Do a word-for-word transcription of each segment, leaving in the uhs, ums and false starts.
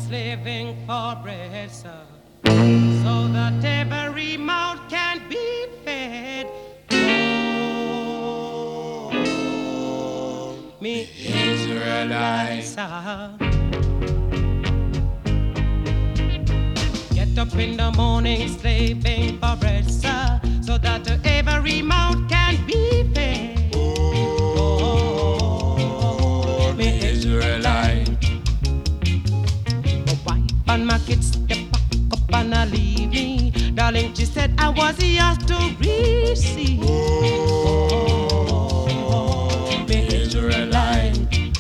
slaving for bread, sir, so that every mouth can be fed. Oh, me Israelites, sir. Get up in the morning, slaving for bread, sir, so that every mouth can be fed. Oh, me Israelite. My wife and my kids, they pack up and I leave me. Darling, she said I was yours to receive. Oh, me Israelite.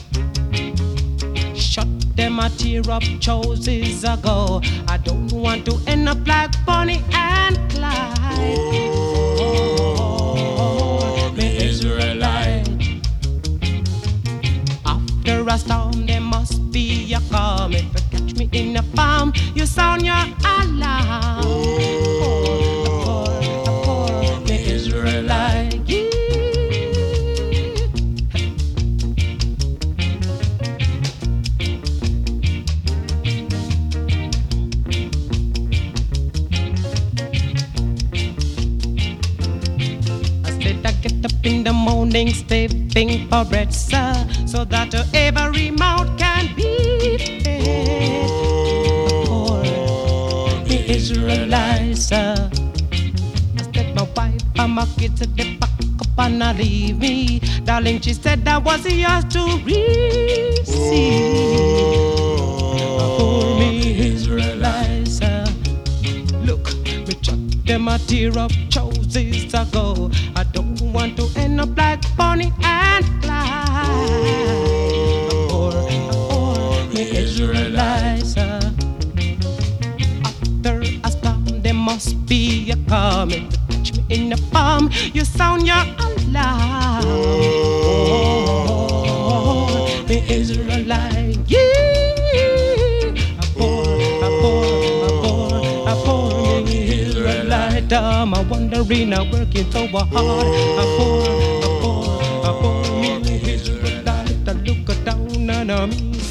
Shut them a tear up choices ago. I don't want to end up like Bonnie and Clyde. Oh, me Israelite. After a storm, there must be a calm. If you catch me in a palm, you sound your alarm. Oh, me Israelite. Yeah. I get up in the morning, slaving for bread, sir, so that every mouth can be fed. Oh, the Israelites, sir. I said my wife and my kids said they pack up and not leave me. Darling, she said I was yours to receive. Oh, me Israelites, sir. Look, me chuck them a tear up choices ago. I don't want to end up like Bonnie and Clyde. Or, or me Israelites. uh, After a storm, there must be a calm. If you catch me in the palm, you sound your alarm. Oh, me Israelite. Yeah. I'm a wondering, I'm working so hard. I pour, I pour, I pour me Israelite. I look down on me.